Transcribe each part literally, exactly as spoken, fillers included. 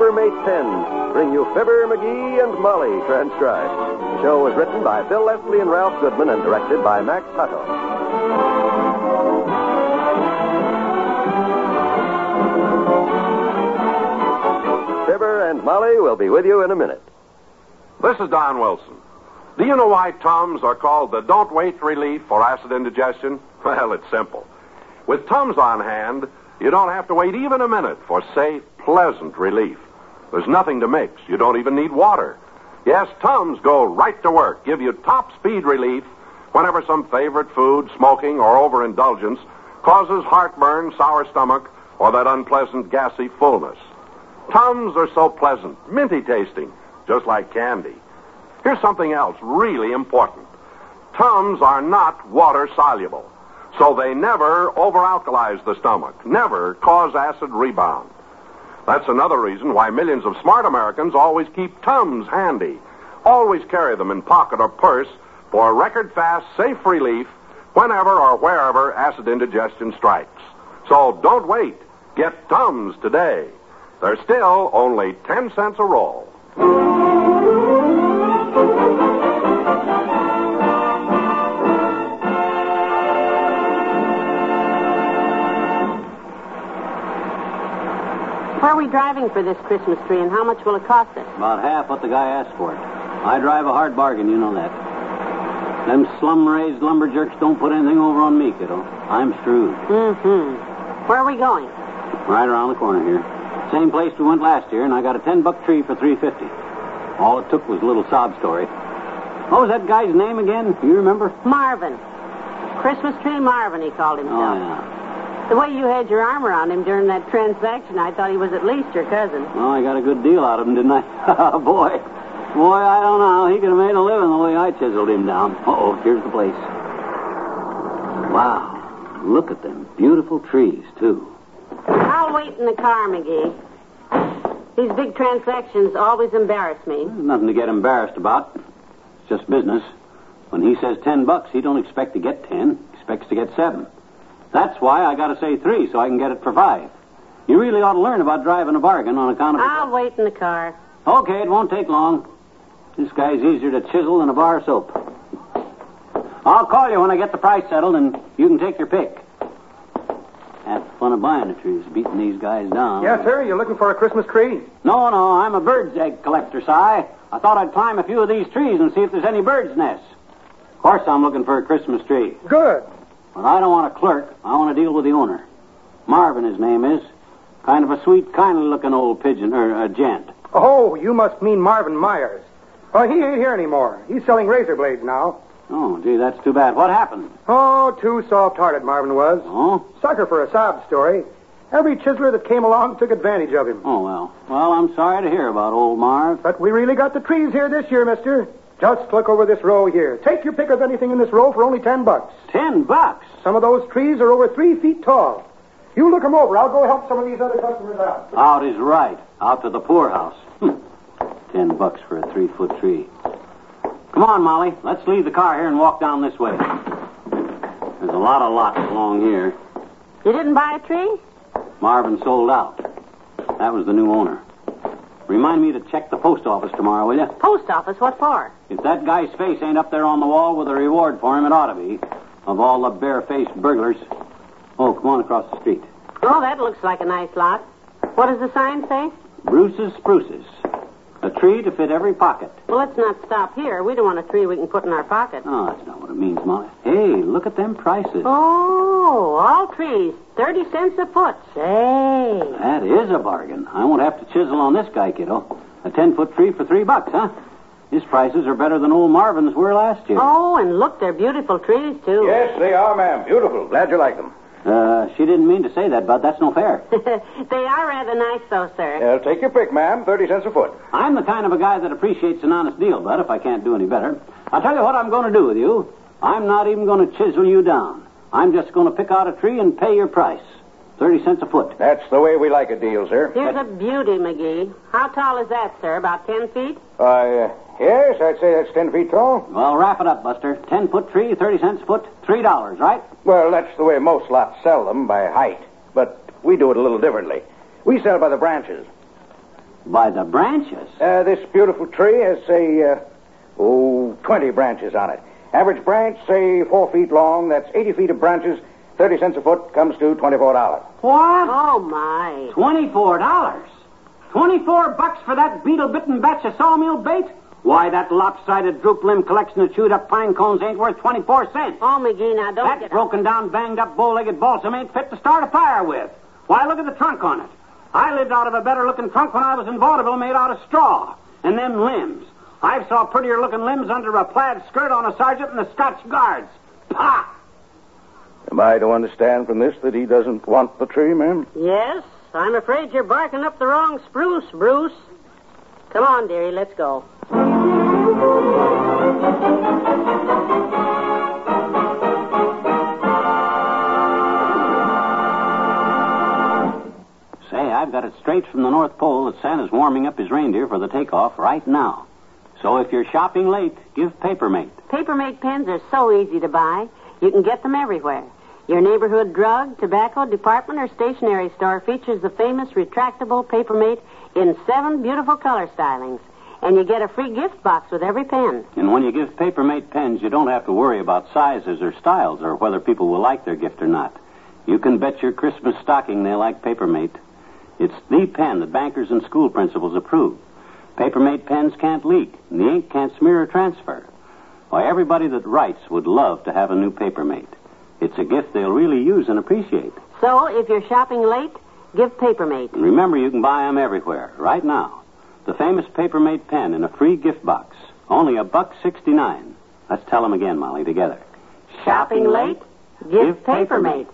Fibber Mate pens bring you Fibber, McGee, and Molly transcribed. The show was written by Phil Leslie and Ralph Goodman and directed by Max Hutto. Fibber and Molly will be with you in a minute. This is Don Wilson. Do you know why Tums are called the Don't Wait Relief for acid indigestion? Well, it's simple. With Tums on hand, you don't have to wait even a minute for safe, pleasant relief. There's nothing to mix. You don't even need water. Yes, Tums go right to work, give you top speed relief whenever some favorite food, smoking, or overindulgence causes heartburn, sour stomach, or that unpleasant gassy fullness. Tums are so pleasant, minty tasting, just like candy. Here's something else really important. Tums are not water soluble, so they never over-alkalize the stomach, never cause acid rebound. That's another reason why millions of smart Americans always keep Tums handy. Always carry them in pocket or purse for record-fast, safe relief whenever or wherever acid indigestion strikes. So don't wait. Get Tums today. They're still only ten cents a roll. Where are we driving for this Christmas tree, and how much will it cost us? About half what the guy asked for it. I drive a hard bargain, you know that. Them slum-raised lumberjacks don't put anything over on me, kiddo. I'm shrewd. Mm-hmm. Where are we going? Right around the corner here. Same place we went last year, and I got a ten-buck tree for three fifty. All it took was a little sob story. What was that guy's name again? You remember? Marvin. Christmas tree Marvin, he called himself. Oh, yeah. The way you had your arm around him during that transaction, I thought he was at least your cousin. Well, I got a good deal out of him, didn't I? Boy. Boy, I don't know. He could have made a living the way I chiseled him down. Uh-oh, here's the place. Wow. Look at them beautiful trees, too. I'll wait in the car, McGee. These big transactions always embarrass me. There's nothing to get embarrassed about. It's just business. When he says ten bucks, he don't expect to get ten. He expects to get seven. That's why I got to say three so I can get it for five. You really ought to learn about driving a bargain on account of... I'll wait in the car. Okay, it won't take long. This guy's easier to chisel than a bar of soap. I'll call you when I get the price settled, and you can take your pick. That's the fun of buying a tree, is beating these guys down. Yes, sir. You looking for a Christmas tree? No, no, I'm a bird's egg collector, Si. I thought I'd climb a few of these trees and see if there's any bird's nests. Of course I'm looking for a Christmas tree. Good. But I don't want a clerk. I want to deal with the owner. Marvin, his name is. Kind of a sweet, kindly-looking old pigeon, or a gent. Oh, you must mean Marvin Myers. Well, he ain't here anymore. He's selling razor blades now. Oh, gee, that's too bad. What happened? Oh, too soft-hearted, Marvin was. Oh? Sucker for a sob story. Every chiseler that came along took advantage of him. Oh, well. Well, I'm sorry to hear about old Marv. But we really got the trees here this year, mister. Just look over this row here. Take your pick of anything in this row for only ten bucks. Ten bucks? Some of those trees are over three feet tall. You look them over. I'll go help some of these other customers out. Out is right. Out to the poorhouse. Hm. Ten bucks for a three-foot tree. Come on, Molly. Let's leave the car here and walk down this way. There's a lot of lots along here. You didn't buy a tree? Marvin sold out. That was the new owner. Remind me to check the post office tomorrow, will you? Post office? What for? If that guy's face ain't up there on the wall with a reward for him, it ought to be. Of all the bare-faced burglars. Oh, come on across the street. Oh, that looks like a nice lot. What does the sign say? Bruce's Spruces. A tree to fit every pocket. Well, let's not stop here. We don't want a tree we can put in our pocket. Oh, that's not what it means, Molly. Hey, look at them prices. Oh, all trees. Thirty cents a foot. Say. That is a bargain. I won't have to chisel on this guy, kiddo. A ten-foot tree for three bucks, huh? His prices are better than old Marvin's were last year. Oh, and look, they're beautiful trees, too. Yes, they are, ma'am. Beautiful. Glad you like them. Uh, she didn't mean to say that, Bud. That's no fair. They are rather nice, though, sir. Yeah, take your pick, ma'am. Thirty cents a foot. I'm the kind of a guy that appreciates an honest deal, Bud, if I can't do any better. I'll tell you what I'm going to do with you. I'm not even going to chisel you down. I'm just going to pick out a tree and pay your price. Thirty cents a foot. That's the way we like a deal, sir. Here's a beauty, McGee. How tall is that, sir? About ten feet? Uh, yes, I'd say that's ten feet tall. Well, wrap it up, Buster. Ten-foot tree, thirty cents a foot, three dollars, right? Well, that's the way most lots sell them, by height. But we do it a little differently. We sell by the branches. By the branches? Uh, this beautiful tree has, say, uh, oh, twenty branches on it. Average branch, say, four feet long. That's eighty feet of branches. thirty cents a foot comes to twenty-four dollars. What? Oh, my. twenty-four dollars? twenty-four bucks for that beetle-bitten batch of sawmill bait? Why, that lopsided droop-limb collection of chewed-up pine cones ain't worth twenty-four cents. Oh, McGee, now don't That get... broken-down, banged-up, bow-legged balsam ain't fit to start a fire with. Why, look at the trunk on it. I lived out of a better-looking trunk when I was in vaudeville made out of straw. And them limbs. I've saw prettier-looking limbs under a plaid skirt on a sergeant in the Scotch Guards. Pah! Am I to understand from this that he doesn't want the tree, ma'am? Yes, I'm afraid you're barking up the wrong spruce, Bruce. Come on, dearie, let's go. Say, I've got it straight from the North Pole that Santa's warming up his reindeer for the takeoff right now. So if you're shopping late, give Papermate. Papermate pens are so easy to buy. You can get them everywhere. Your neighborhood drug, tobacco, department, or stationery store features the famous retractable Papermate in seven beautiful color stylings. And you get a free gift box with every pen. And when you give Papermate pens, you don't have to worry about sizes or styles or whether people will like their gift or not. You can bet your Christmas stocking they like Papermate. It's the pen that bankers and school principals approve. Papermate pens can't leak, and the ink can't smear or transfer. Why, everybody that writes would love to have a new Papermate. It's a gift they'll really use and appreciate. So, if you're shopping late, give Papermate. And remember, you can buy them everywhere, right now. The famous Papermate pen in a free gift box. Only a buck sixty-nine. Let's tell them again, Molly, together. Shopping late? Give Papermate.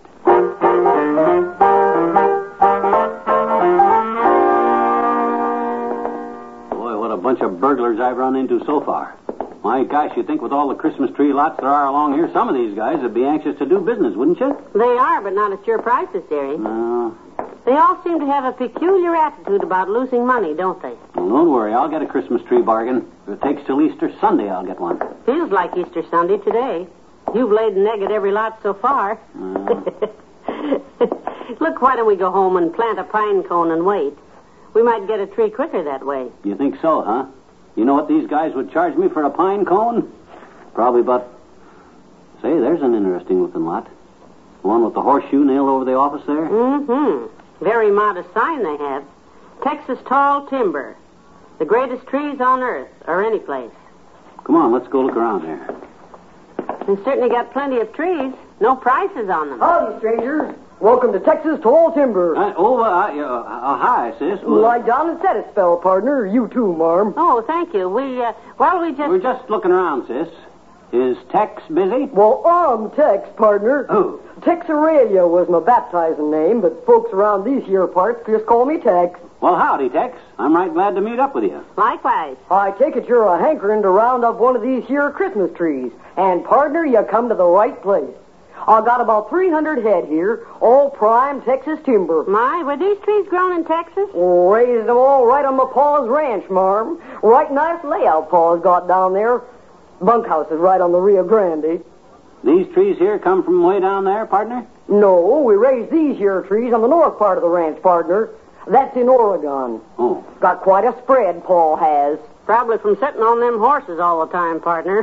Boy, what a bunch of burglars I've run into so far. My gosh, you'd think with all the Christmas tree lots there are along here, some of these guys would be anxious to do business, wouldn't you? They are, but not at your prices, dearie. No. They all seem to have a peculiar attitude about losing money, don't they? Well, don't worry, I'll get a Christmas tree bargain. If it takes till Easter Sunday, I'll get one. Feels like Easter Sunday today. You've laid an egg at every lot so far. Uh. Look, why don't we go home and plant a pine cone and wait? We might get a tree quicker that way. You think so, huh? You know what these guys would charge me for a pine cone? Probably about... Say, there's an interesting-looking lot. The one with the horseshoe nailed over the office there? Mm-hmm. Very modest sign they have. Texas tall timber. The greatest trees on earth, or any place. Come on, let's go look around here. We've certainly got plenty of trees. No prices on them. Howdy, strangers. Welcome to Texas Tall Timber. Uh, oh, uh, uh, uh, hi, sis. Lie down and set a spell, partner. You too, marm. Oh, thank you. We, uh, well, we just... We're just looking around, sis. Is Tex busy? Well, I'm Tex, partner. Who? Tex Aurelia was my baptizing name, but folks around these here parts just call me Tex. Well, howdy, Tex. I'm right glad to meet up with you. Likewise. I take it you're a hankering to round up one of these here Christmas trees. And, partner, you come to the right place. I got about three hundred head here, all prime Texas timber. My, were these trees grown in Texas? Raised them all right on my pa's ranch, marm. Right nice layout pa's got down there. Bunkhouse is right on the Rio Grande. These trees here come from way down there, partner? No, we raised these here trees on the north part of the ranch, partner. That's in Oregon. Oh. Got quite a spread, Paul has. Probably from sitting on them horses all the time, partner.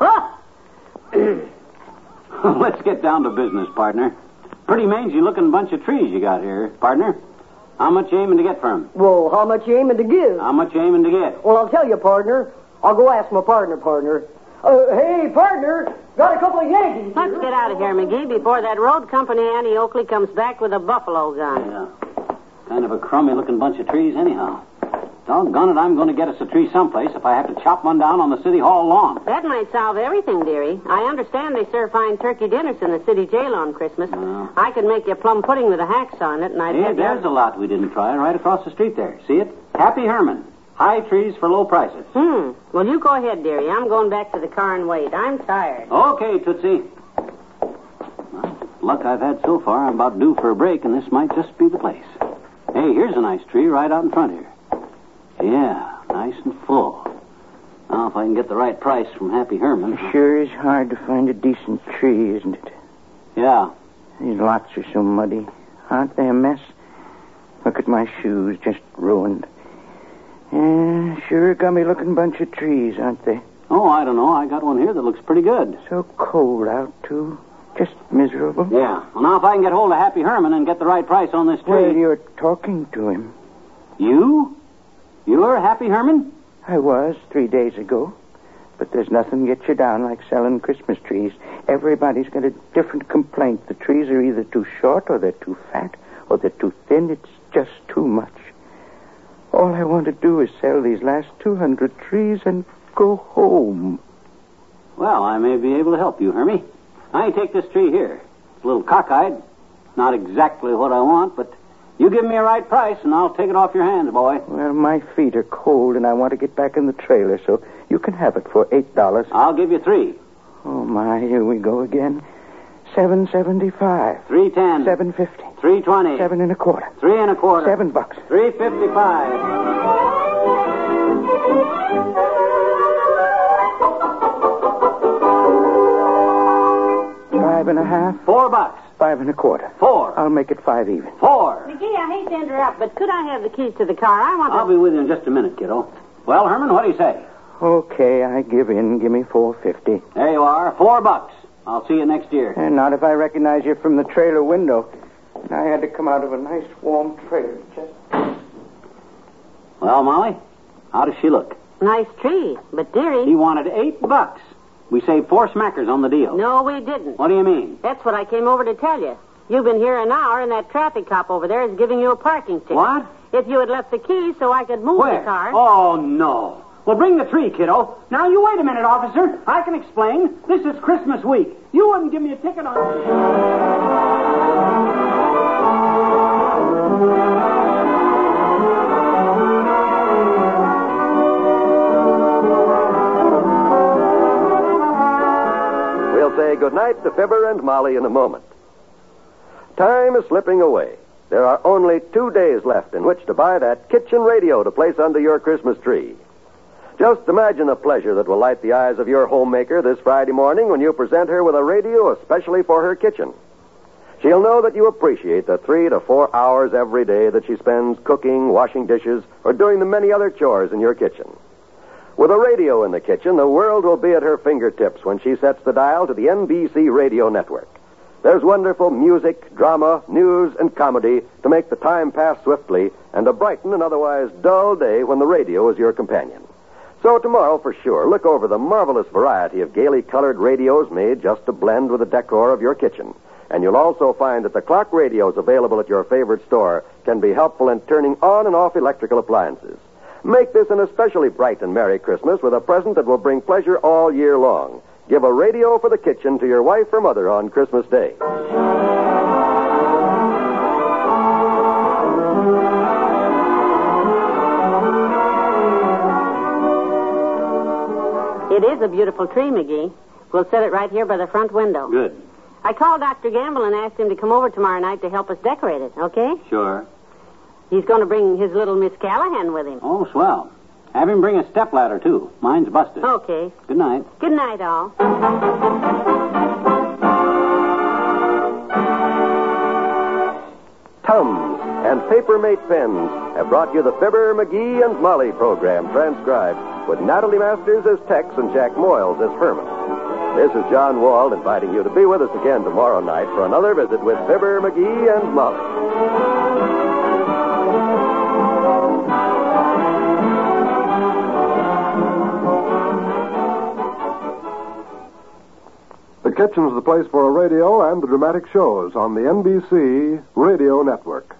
Let's get down to business, partner. Pretty mangy-looking bunch of trees you got here, partner. How much you aiming to get for 'em? Well, how much you aiming to give? How much you aiming to get? Well, I'll tell you, partner. I'll go ask my partner, partner. Uh, hey, partner, got a couple of Yankees Let's here. get out of here, McGee, before that road company Annie Oakley comes back with a buffalo gun. Yeah. Kind of a crummy-looking bunch of trees anyhow. Doggone it, I'm going to get us a tree someplace if I have to chop one down on the city hall lawn. That might solve everything, dearie. I understand they serve fine turkey dinners in the city jail on Christmas. Well. I could make you plum pudding with a hacksaw in it, and I'd Hey, have you... there's a lot we didn't try right across the street there. See it? Happy Herman. High trees for low prices. Hmm. Well, you go ahead, dearie. I'm going back to the car and wait. I'm tired. Okay, Tootsie. Well, luck I've had so far, I'm about due for a break, and this might just be the place. Hey, here's a nice tree right out in front here. Yeah, nice and full. Now, if I can get the right price from Happy Herman. It sure is hard to find a decent tree, isn't it? Yeah. These lots are so muddy. Aren't they a mess? Look at my shoes, just ruined. Yeah, sure a gummy-looking bunch of trees, aren't they? Oh, I don't know. I got one here that looks pretty good. So cold out, too. Just miserable. Yeah. Well, now if I can get hold of Happy Herman and get the right price on this tree... Well, you're talking to him. You? You're Happy Herman? I was three days ago. But there's nothing gets you down like selling Christmas trees. Everybody's got a different complaint. The trees are either too short or they're too fat or they're too thin. It's just too much. All I want to do is sell these last two hundred trees and go home. Well, I may be able to help you, Hermie. I take this tree here. It's a little cockeyed. Not exactly what I want, but you give me a right price and I'll take it off your hands, boy. Well, my feet are cold and I want to get back in the trailer, so you can have it for eight dollars. I'll give you three. Oh, my, here we go again. Seven seventy-five. Three ten. Seven fifty. Three twenty. Seven and a quarter. Three and a quarter. Seven bucks. Three fifty-five. Five and a half. Four bucks. Five and a quarter. Four. I'll make it five even. Four. McGee, I hate to interrupt, but could I have the keys to the car? I want to... I'll be with you in just a minute, kiddo. Well, Herman, what do you say? Okay, I give in. Give me four fifty. There you are. Four bucks. I'll see you next year. And not if I recognize you from the trailer window. And I had to come out of a nice warm trailer. Just... Well, Molly, how does she look? Nice tree, but dearie... He wanted eight bucks. We saved four smackers on the deal. No, we didn't. What do you mean? That's what I came over to tell you. You've been here an hour, and that traffic cop over there is giving you a parking ticket. What? If you had left the keys so I could move Where? the car... Oh, no. Well, bring the tree, kiddo. Now, you wait a minute, officer. I can explain. This is Christmas week. You wouldn't give me a ticket on... We'll say goodnight to Fibber and Molly in a moment. Time is slipping away. There are only two days left in which to buy that kitchen radio to place under your Christmas tree. Just imagine the pleasure that will light the eyes of your homemaker this Friday morning when you present her with a radio especially for her kitchen. She'll know that you appreciate the three to four hours every day that she spends cooking, washing dishes, or doing the many other chores in your kitchen. With a radio in the kitchen, the world will be at her fingertips when she sets the dial to the N B C radio network. There's wonderful music, drama, news, and comedy to make the time pass swiftly and to brighten an otherwise dull day when the radio is your companion. So tomorrow, for sure, look over the marvelous variety of gaily colored radios made just to blend with the decor of your kitchen. And you'll also find that the clock radios available at your favorite store can be helpful in turning on and off electrical appliances. Make this an especially bright and merry Christmas with a present that will bring pleasure all year long. Give a radio for the kitchen to your wife or mother on Christmas Day. It is a beautiful tree, McGee. We'll set it right here by the front window. Good. I called Doctor Gamble and asked him to come over tomorrow night to help us decorate it, okay? Sure. He's going to bring his little Miss Callahan with him. Oh, swell. Have him bring a stepladder, too. Mine's busted. Okay. Good night. Good night, all. Tums and Papermate pens have brought you the Fibber, McGee, and Molly program transcribed with Natalie Masters as Tex and Jack Moyles as Herman. This is John Wald inviting you to be with us again tomorrow night for another visit with Fibber, McGee, and Molly. The kitchen's the place for a radio and the dramatic shows on the N B C Radio Network.